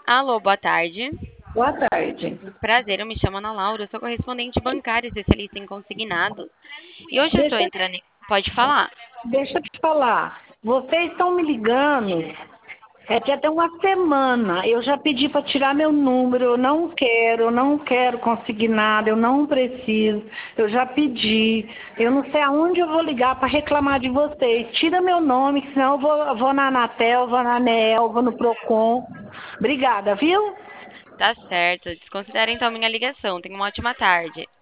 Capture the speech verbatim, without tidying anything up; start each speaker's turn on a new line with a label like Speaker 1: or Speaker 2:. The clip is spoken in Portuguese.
Speaker 1: Alô, boa tarde.
Speaker 2: Boa tarde.
Speaker 1: Prazer, eu me chamo Ana Laura, eu sou correspondente bancária especialista em consignados. E hoje eu estou
Speaker 2: Deixa,
Speaker 1: entrando. em- Pode falar.
Speaker 2: deixa eu te falar. Vocês estão me ligando, é que até uma semana eu já pedi para tirar meu número, eu não quero, eu não quero conseguir nada, eu não preciso, eu já pedi. Eu não sei aonde eu vou ligar para reclamar de vocês. Tira meu nome, que senão eu vou, eu vou na Anatel, vou na ANEEL, vou no Procon. Obrigada, viu?
Speaker 1: Tá certo. Desconsidere então minha ligação. Tenha uma ótima tarde.